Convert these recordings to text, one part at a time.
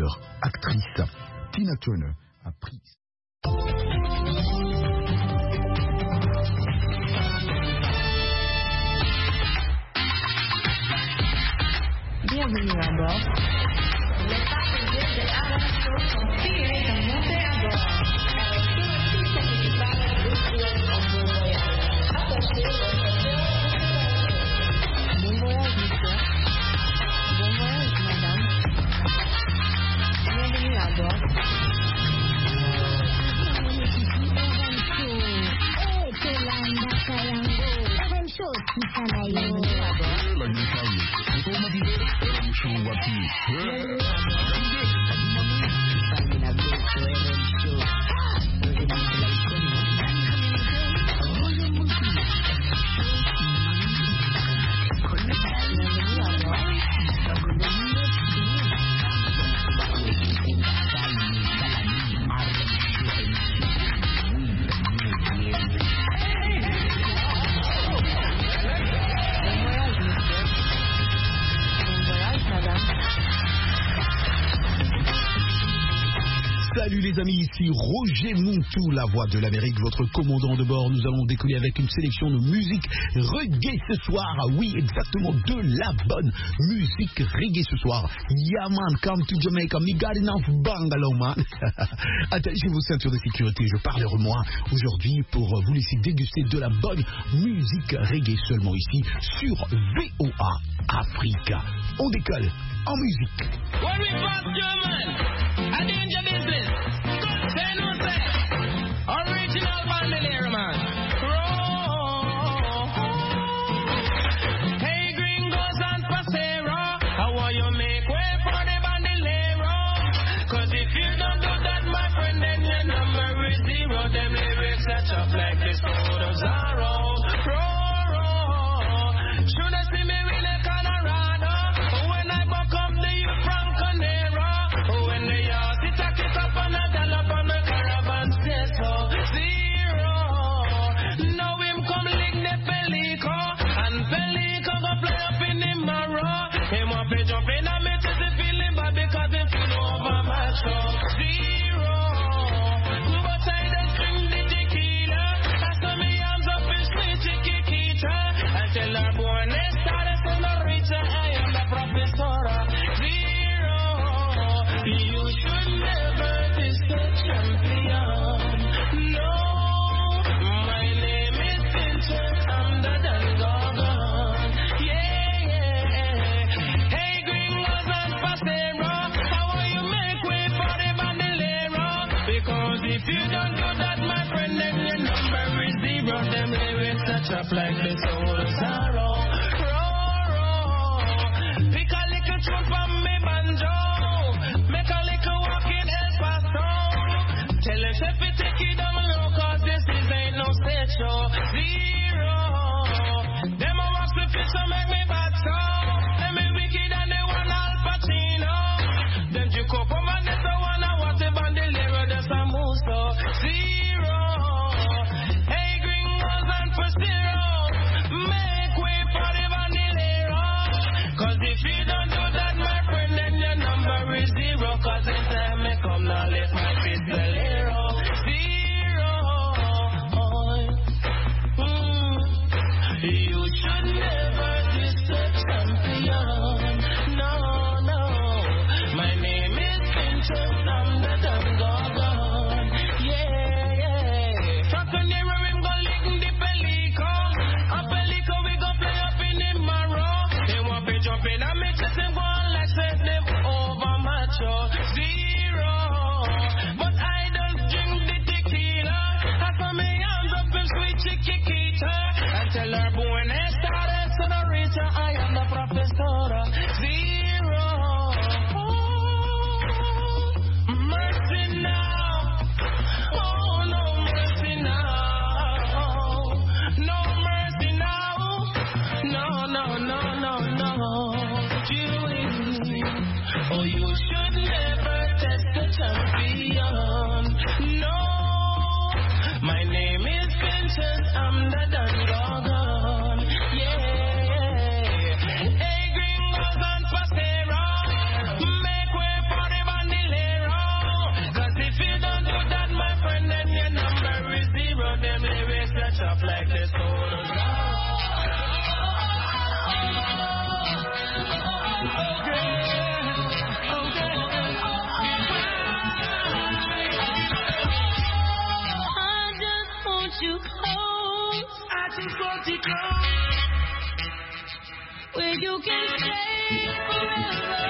acteur, actrice. Tina Turner a pris... Bienvenue à bord. Les passagers de Avancho sont priés de monter à bord. Avec tout le système d'équipage de Suez en bon voyage. Attachez votre ceinture. Bon voyage, monsieur. Bon voyage, madame. Bienvenue à bord. Salut les amis, ici Roger Montou, la voix de l'Amérique, votre commandant de bord. Nous allons décoller avec une sélection de musique reggae ce soir. Ah oui, exactement, de la bonne musique reggae ce soir. Yeah man, come to Jamaica, me got enough bungalow man. Attachez vos ceintures de sécurité, je parlerai moi aujourd'hui pour vous laisser déguster de la bonne musique reggae seulement ici sur VOA Africa. On décolle en musique. Original bandolier man. Hey gringos and pasero, how will you make way for the bandolero? Cause if you don't do that, my friend, then your number is zero. Them lyrics set up like the sword of Zorro. Should I see me in a Colorado? When I buck up the youth from Conero. When they all sit a kick up on a dollop on the caravan stairs. So zero. Now him come lick the Pelico. And Pelico go play up in the marrow. Him want to jump in and make it feeling bad because he feel over my show. Zero. But I don't drink the tequila. That's why me arms up in sweet chiquita. I tell her Buenos Aires señorita, I am the professora. Zero. You should never diss the champion. No. My name is Vincent, I'm the Don Gorgon. Yeah, yeah. Hey, gringos and pasero, how will you make way for the bandolero? Because if you don't do that, my friend, then your number is zero. Them lyrics touch up like the soul of sorrow. Pick a little tune from me banjo. Make a little walk in El Paso. Tell him if you take it down low, cause this ain't no stage show. Zero. Them a watch the fish so make me bad so. Them be wicked and they want Al Pacino. Them Jacob and they so wanna watch the bandolero, that's a move so. Zero. Hey gringos and pasero, make way for the bandolero. Cause if you don't do that, my friend, then your number is zero. Cause in time may come now, let my pistolero. Zero. You should never diss the champion. No, no. My name is Vincent, I'm the Don Gorgon. Yeah, yeah. Falconero, him go lick the Pelico. A Pelico, we go play up in the marrow. They want to jump in and make us go on like set them over macho. it close. Where you can stay forever.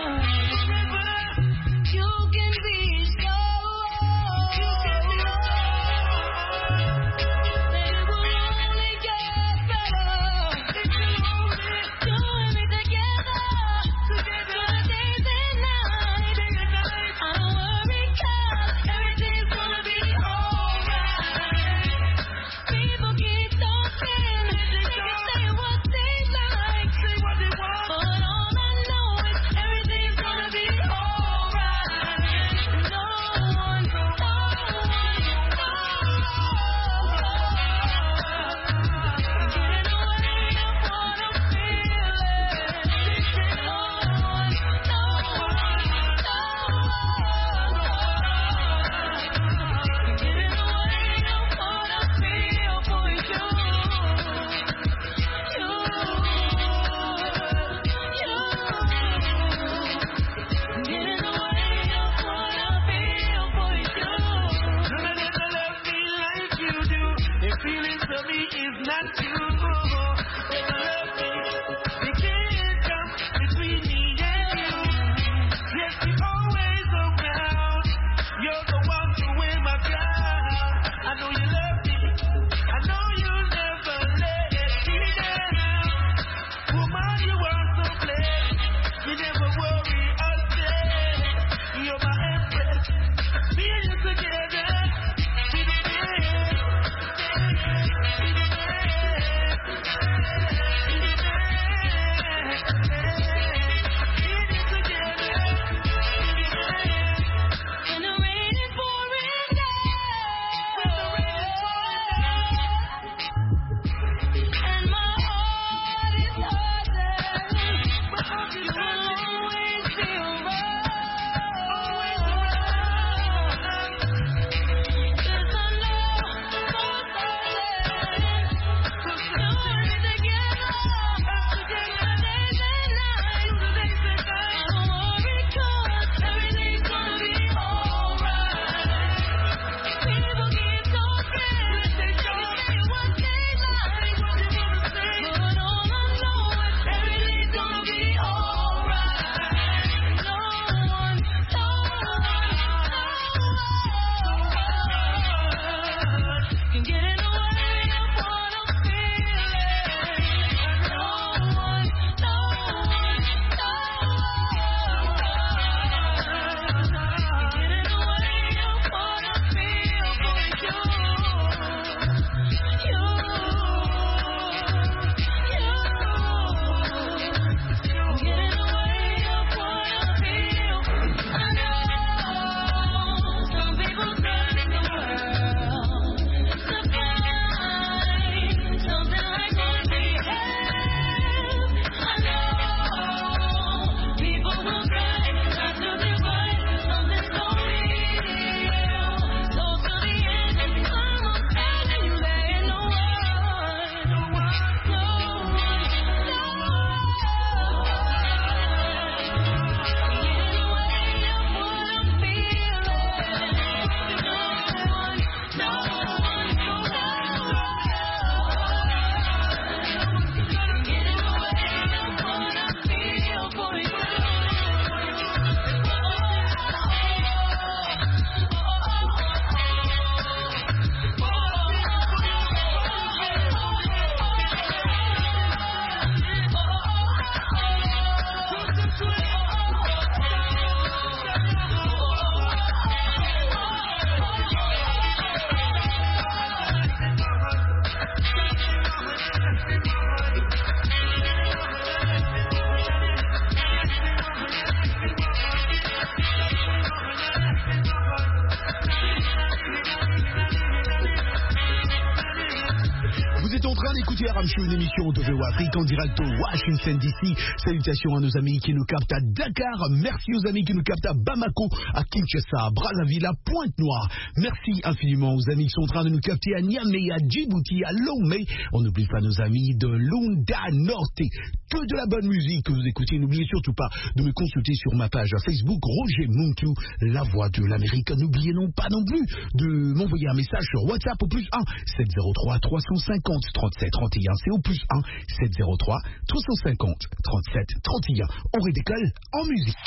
Une émission de VO Afrique en direct de Washington DC. Salutations à nos amis qui nous captent à Dakar. Merci aux amis qui nous captent à Bamako, à Kinshasa, à Brazzaville, à Pointe-Noire. Merci infiniment aux amis qui sont en train de nous capter à Niamey, à Djibouti, à Lomé. On n'oublie pas nos amis de Lunda Norte. Que de la bonne musique que vous écoutez. N'oubliez surtout pas de me consulter sur ma page Facebook Roger Muntu, la voix de l'Amérique. N'oubliez pas non plus de m'envoyer un message sur WhatsApp au +1 703 350 37 31. C'est au plus 1 703 350 37 31. On redécolle en musique.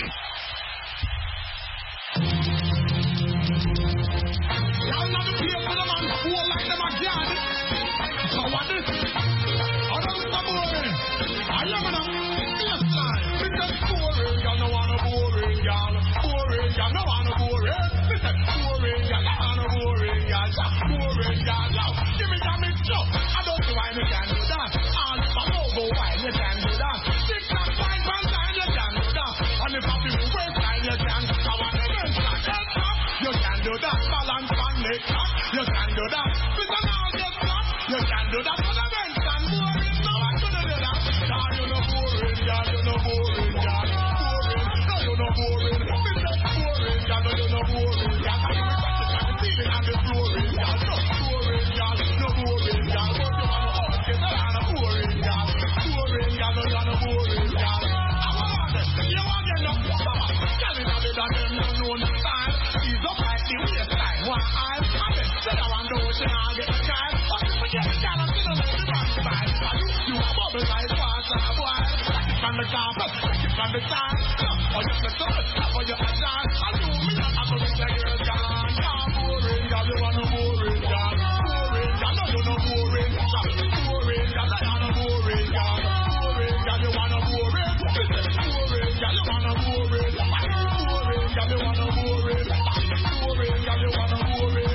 You can do that. With an all just stop. You can do that. But I went and boring. No, I couldn't do that. Nah, you no boring, girl. You no boring, girl. Boring. No, you no boring. Mr. Boring, girl. No, you no boring, girl. I ain't touching the ceiling and the flooring, girl. No boring, girl. No boring, girl. But you want to walk in the line of boring, girl. Boring, girl. No, you no boring, girl. I want it. You want to get no summer. Girl, in a bit of them, no known style. He's up like the waistline. One eye. Say I want to ocean, I'll get a child. But if we get a child, I'm still a little bit side. You a bubble like water, boy. Like it from the top, like it from the side. Or you the sun, or you a child. I do me, I'm going to say you're gone. You're boring, girl, you want to boring, girl. Boring, girl, no, you're not boring. Boring, girl, you're not boring, girl. Boring, girl, you want to boring. Boring, girl, you want to boring. Boring, girl, you want to boring. Boring, girl, you want to boring.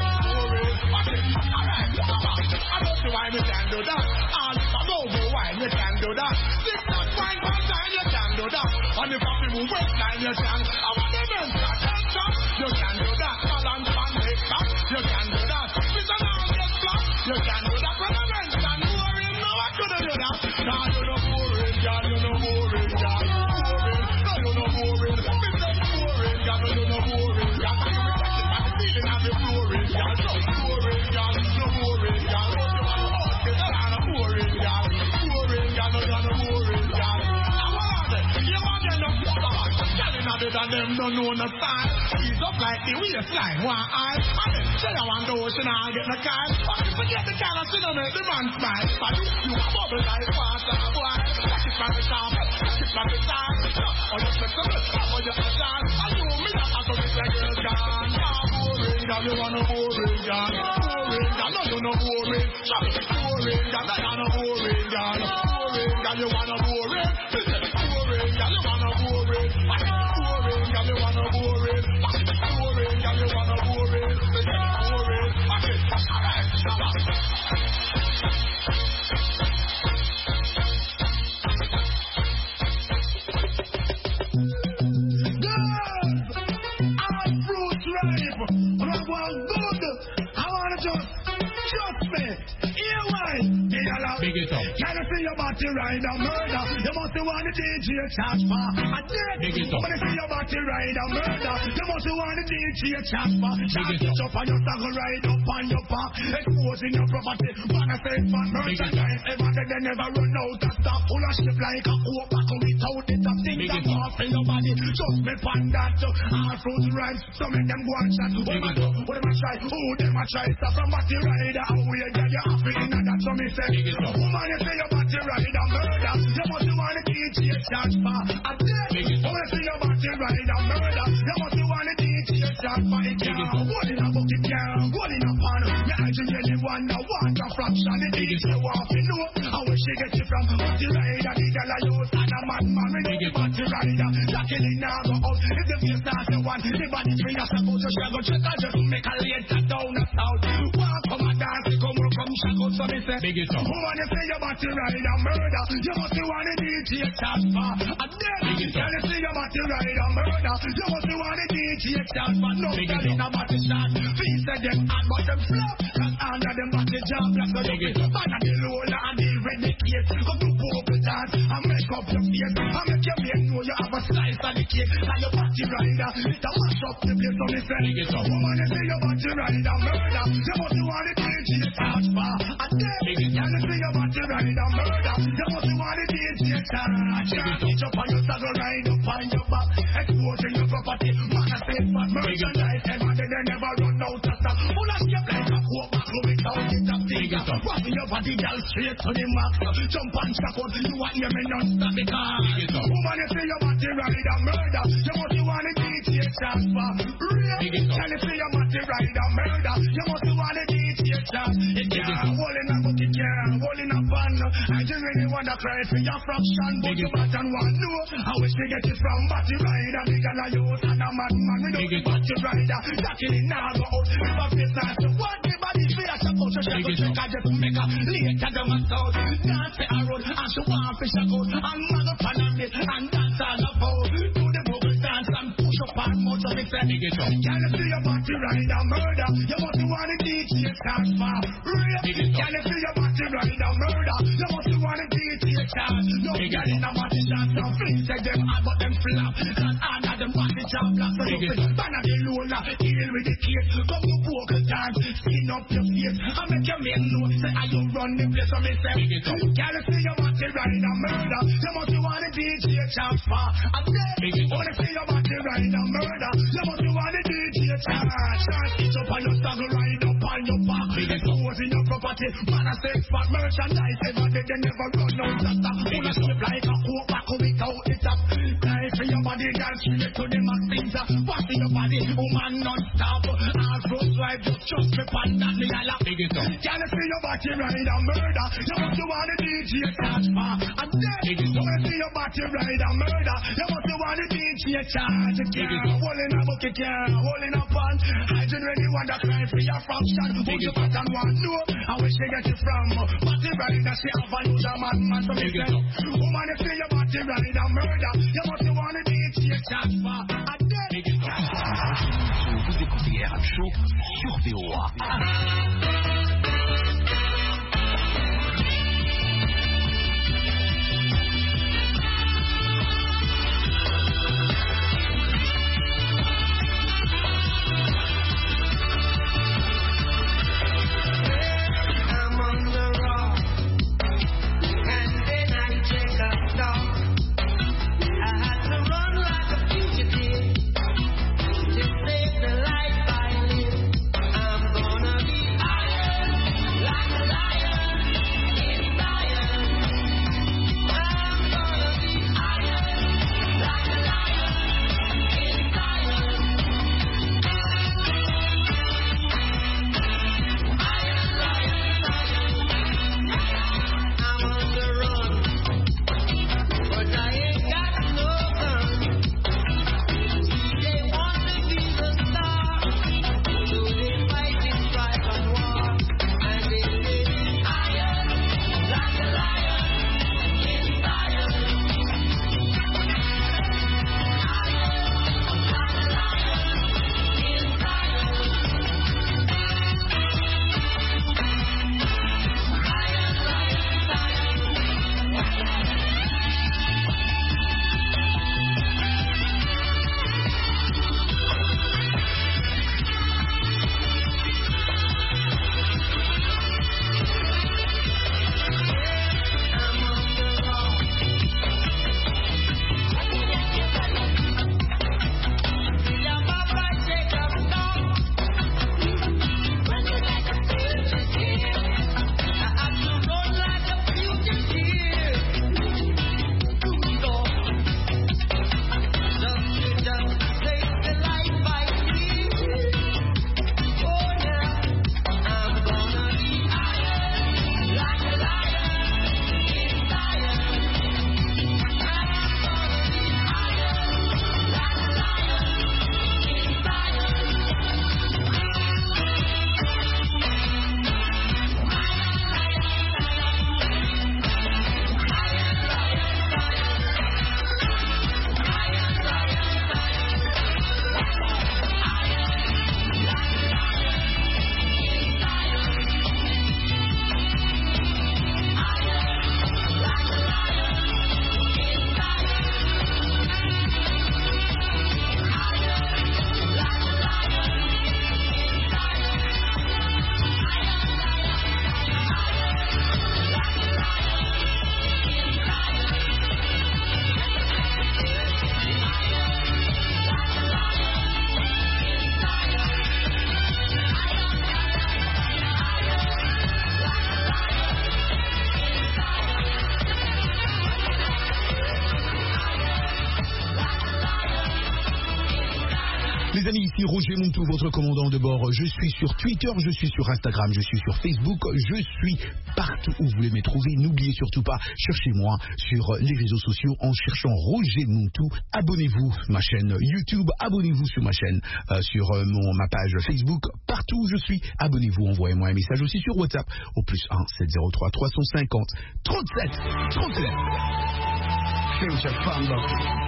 Why you can do that? And if I go why you can do that? Six and fine time you can do that. And if I move waistline you can. I want the men that can stop. You can do that. Balance and make back. You can do that. With an arm get flat. You can do that. When the men stand boring, no I couldn't do that. Nah, you no boring, girl. You no boring, girl. Boring. No, you no boring. Mr. Boring, girl. No, you no boring, girl. You be touching by the ceiling and the flooring, girl. No boring, girl. No boring, girl. And them don't know no style. He's up like the waistline. One eye. And then say I want the ocean, I'll get the kite. But if you get the kind of shit, don't make the man smile. But you a bubble like water, boy. Like it from the top, like it from the side. Or you flexible, or you a child. And you me not have to be like girls gone. You're boring, girl, you want no boring, girl. Boring, girl, no, you no boring. Boring, girl, no, you no boring, girl. Boring, girl, you want no boring. Boring, girl, you want no boring. Girl, you wanna boring. Boring, girl, you wanna boring. Boring. Okay, alright, stop. Girls, I'm fruit ripe. When I want good, I wanna just trust me. Here why? Big it up. Can you see your body ride a murder? You must want the DJ charge for a dead. Big it up. When you see your body ride a murder, you must want the DJ charge for. Charge it up and you start to ride up on your back, exposing your property. Wanna say for merchandise, ever they never run out of stuff. Full of shit like a hope back without it. A thing that off in your body. Just me find that all fruit rhymes. Some of them go and chat. What them a try? Who them a try? Stop from body rider. How we get you happy in that? So me say, woman, you say your body ride a murder. You must want the DJ charge for a dead. Woman, you say your body ride a murder. You must want the DJ charge for it. One in a bucket, one in a pan. You actually wonder what a fraction the DJ want to know. How she get it from body rider? The girl I use and a man married the body rider. Jackie in now go out. If the face starts to want, the body free as a boat. So she go check out just make a later down the south. Walk come a dance, come shack out. So me say, big it up. Woman, you say your body ride a murder. You must want the DJ charge for a dead. Can you say your body ride a murder? You must want the DJ charge for no girl in a body shot. Feet said them hard but them flop. Cause under them body job like so you get man and the roller and the renegade. Come to vocal dance and make up your face. And make your make know you have a slice of the cake. Like your body rider, it a mash up the place. So me say, woman, you say your body ride a murder. You must want the DJ charge for a dead. Can you say your body ride a murder? You must want the DJ charge. Each up on your saddle, ride up on your back, exposing your property. Man, I say for merchandise, and they never run out of stuff. Full of skip like a coke back without it up finger. Washing your body, girl, straight to the max. Jump and shock out, you want hear me non-stop because woman, you say your body ride a murder. You must want to beat your chance for real. Can you say your body ride a murder? You must want to beat your chance. It can't hold in a book, it can't hold in a pan. I just really want to cry for your fraction, but you got and want to know. I wish we get it from body rider. Bigger than you and a madman. We don't body rider. That in now go out. If I face out, so what the body feel as a coach. She go check out just to make a later down my soul. Dance a road and she want fish a goat. And mother pan on it and dance all about. Do the bubble dance and push up and mouth of it. Can you see your body rider murder? You must want to teach your chance for real. Can you see your body rider murder? You must want to teach your chance. No girl in a body chance. No fling say them hard but them flap. Cause all of them body chance black. So you feel ban of the lola. Deal with the case. Come to vocal dance. Skin up your face. I make your men know. Say I you run the place for me say. Can you see your body rider murder? You must want to teach your chance for a day. Wanna see your body rider murder? You must want to teach your chance. Chance it up on your struggle ride up on your back. Expose in your property. Man I say for merchandise. Everybody they never run out of that. Wanna slip like a coke back without it up. Cry for your body dance straight to the max things. What's in your body? Woman non-stop. All fruits wife just trust me pan that me a laugh. Can you see your body ride a murder? You must want to teach your chance for a day. Wanna see your body ride a murder? You must want to teach your chance. You can't hold in a bucket, can't hold in a pan. I just really want to cry for your function. Put your back and one no. I wish they get it from body rider. She have a use a man to make it. Woman, you see your body ride a murder. You must want to teach your chance for a day. Vous écoutez RM Show sur VOA. Save the life I live. I'm gonna be Les amis, ici Roger Montou, votre commandant de bord. Je suis sur Twitter, je suis sur Instagram, je suis sur Facebook, je suis partout où vous voulez me trouver. N'oubliez surtout pas, cherchez-moi sur les réseaux sociaux en cherchant Roger Montou. Abonnez-vous ma chaîne YouTube, abonnez-vous sur ma chaîne, sur ma page Facebook. Partout où je suis, abonnez-vous, envoyez-moi un message aussi sur WhatsApp au +1 703 350 37 37. Future Fambo.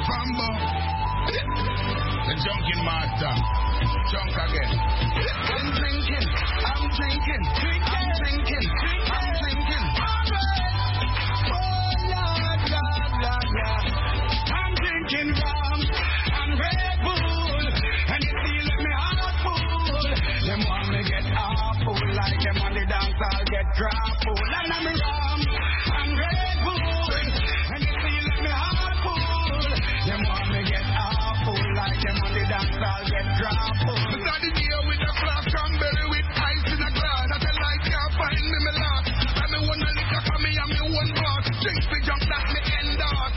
The junkin' master. Junk again. I'm drinking. I'm drinking. I'm drinking. I'm drinking. Oh, Lord, Lord, Lord, Lord. I'm drinking rum and Red Bull. And you see, let me heart full. Them want me get awful. Like them on the dance, I'll get drop full. And I'm rum and Red Bull. And you see, let me heart full. Them want me get awful. Like them on the dance, I'll get drop full. Started here with a flask, cranberry with ice in a glass. I tell like can't find me, me last. I'm the one that liquor for me, I'm the one boss. Drinks me jump, that me endorse.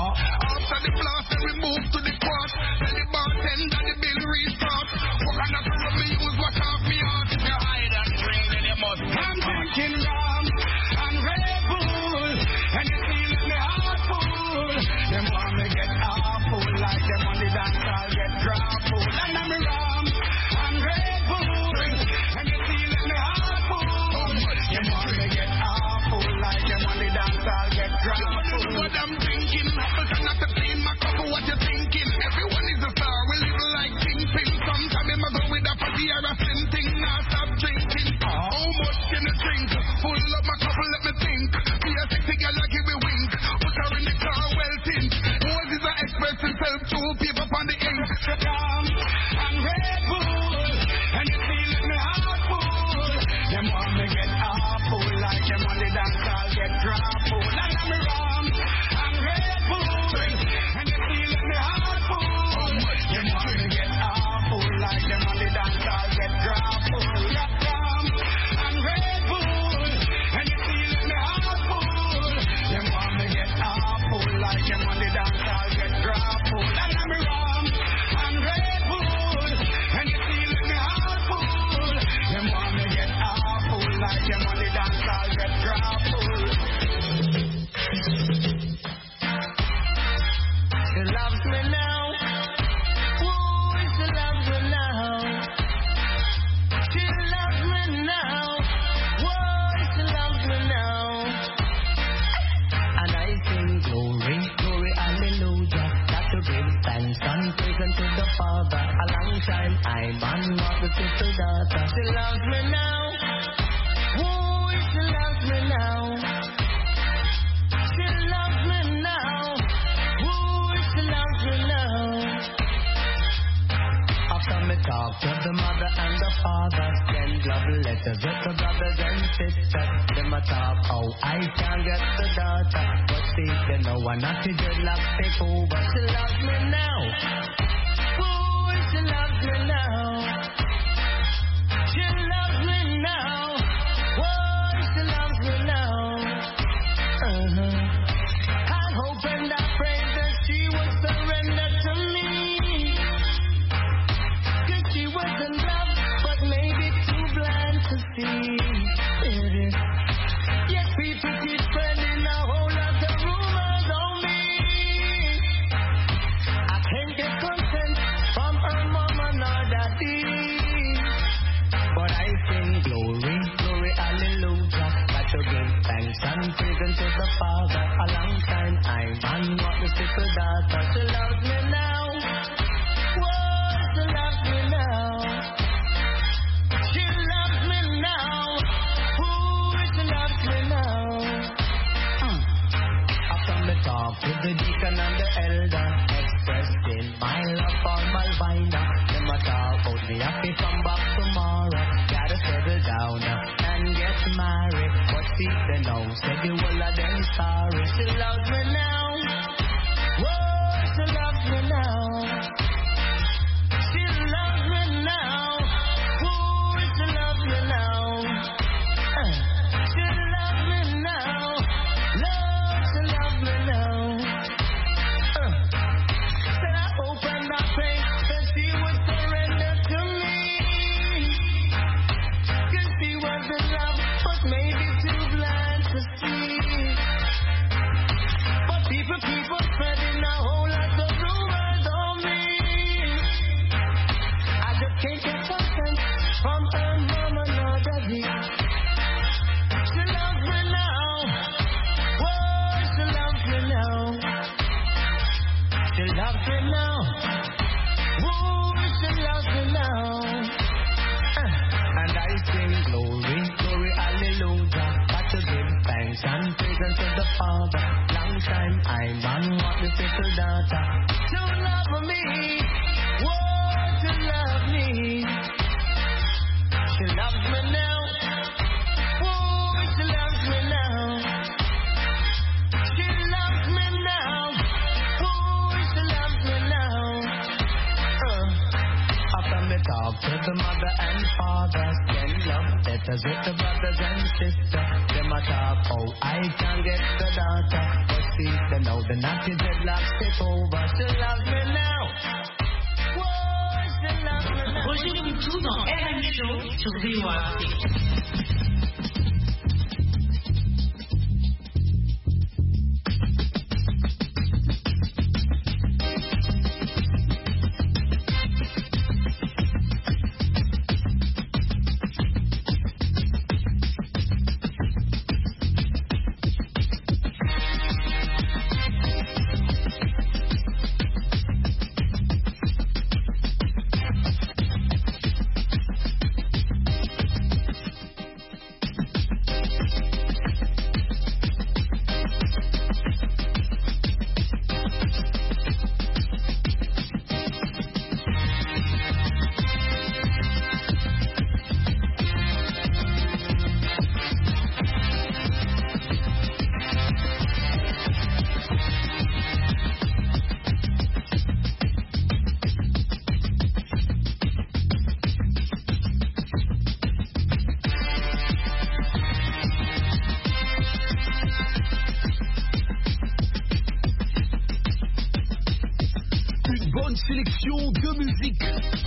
After the blast, then we move to the court. Tell the bartender the bill restart. What kind of rum me use, what off me heart. If you hide and drink, then you must. I'm drinking rum and Red Bull. And you feel me heart full. Them want me get awful. Like them on the dance, I'll get drop full. And I'm rum and Red Bull. And you feel me heart full. Them want me get awful. Like them on the dance, I'll get drop full. What I'm thinking, apples and not the same. My cup of what you're thinking. Everyone is a star. We live like kingpin. Sometimes I go with a party or a slim thing. Now stop drinking. How much can you drink? Full up my cup, let me think. Be a sexy girl, like give me wink. Put her in the car, well tint. Moses are express himself through paper on the ink. Rum and Red Bull. And you feel me heart full. Them want me get awful. Like them on the dance, I'll get drop full. And I'm rum and Red Bull. And you feel me heart full. Them want me get awful. Like them on the dance, I'll get drop full. Rum and Red Bull. And you feel me heart full. Them want me get awful. Like them on the dance, I'll get drop full. And I'm rum and Red Bull. And you feel me heart full. Them want me get awful. Like them on the dance, I'll get drop full. She loves me now. Ooh, she loves me now. She loves me now. Whoa, she loves me now. And I sing glory, glory, hallelujah. Got to give thanks and praise unto the Father. A long time I'm on what the sister daughter. She loves me now. Ooh, she loves me now. She loves me now. Ooh, she loves me now. After me talk to the mother and the father, send love letters with the brothers and sisters. Them a talk how I can't get the daughter, but see they know I'm not the dreadlock take over. She loves me now. Ooh, she loves me now. She loves me now. Ooh, she loves me now. I hope and I pray that she would surrender to me. 'Cause she was in love, but maybe too blind to see. Yet people keep spreading a whole lot of rumors on me. I can't get consent from her mama nor daddy. But I sing glory, glory, hallelujah. Got to give thanks and praise unto the Father. A long time I'm on what the sister daughter. She loves me now. Whoa, she loves me now. She loves me now. Ooh, she loves me now. After me talk to the deacon and the elder, expressing my love for my binder. Them a talk about me happy come back tomorrow. Gotta settle down and get married. But see they know, say the whole of them sorry. She loves me now. Whoa, she loves me now. She loves me now. Ooh, she loves me now. She loves me now. Lord, she loves me now. Said I hope and I pray that she would surrender. talk to the mother and father. Send love letters with the brothers and sisters. Them a talk how I can get the daughter. But see, they know the naughty dreadlocks take over. She loves me now. Whoa, she loves me now. Roger Moutou dans RM Show sur VOA Afrique. Sélection de musique.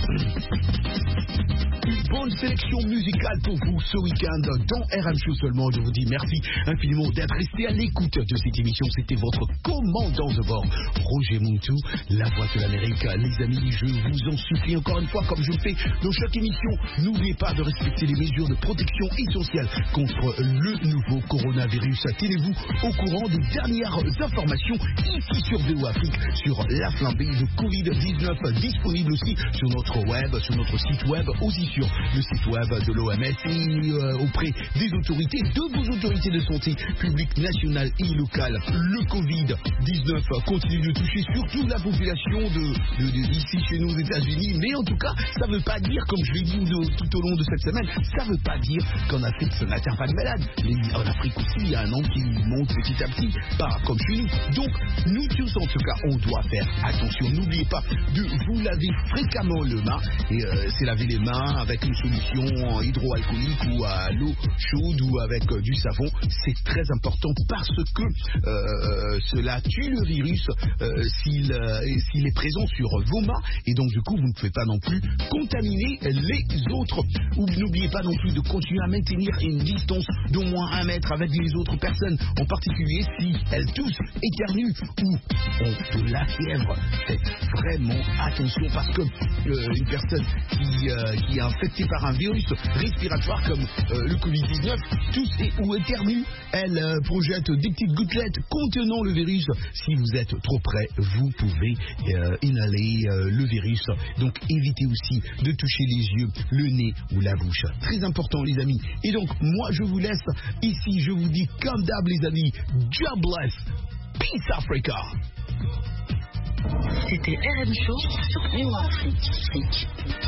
Une bonne sélection musicale pour vous ce week-end dans RM Show seulement. Je vous dis merci infiniment d'être resté à l'écoute de cette émission. C'était votre commandant de bord, Roger Moutou, la voix de l'Amérique. Les amis, je vous en supplie encore une fois, comme je le fais dans chaque émission, n'oubliez pas de respecter les mesures de protection essentielles contre le nouveau coronavirus. Tenez-vous au courant des dernières informations ici sur VOA Afrique sur la flambée de Covid-19, disponible aussi sur notre web, sur notre site web, aussi sur le site web de l'OMS et auprès des autorités, de vos autorités de santé publique, nationale et locale. Le Covid-19 continue de toucher surtout la population d'ici chez nous aux États-Unis, mais en tout cas, ça ne veut pas dire, comme je l'ai dit tout au long de cette semaine, ça ne veut pas dire qu'en Afrique, ça n'atteint pas de malades. En Afrique aussi, il y a un nombre qui monte petit à petit, pas comme chez nous. Donc, nous tous, en tout cas, on doit faire attention. N'oubliez pas de vous laver fréquemment les mains. Et c'est laver les mains avec une solution hydroalcoolique ou à l'eau chaude ou avec du savon. C'est très important parce que cela tue le virus s'il est présent sur vos mains. Et donc, du coup, vous ne pouvez pas non plus contaminer les autres. Ou n'oubliez pas non plus de continuer à maintenir une distance d'au moins 1 mètre avec les autres personnes. En particulier si elles toussent, éternuent ou ont de la fièvre. Faites vraiment attention parce que une personne qui est infectée par un virus respiratoire comme le Covid-19 tousse ou éternue, elle projette des petites gouttelettes contenant le virus. Si vous êtes trop près, vous pouvez inhaler le virus. Donc évitez aussi de toucher les yeux, le nez ou la bouche. Très important les amis. Et donc moi je vous laisse ici, je vous dis comme d'hab les amis, God bless, peace Africa. C'était RM Show sur VOA Afrique.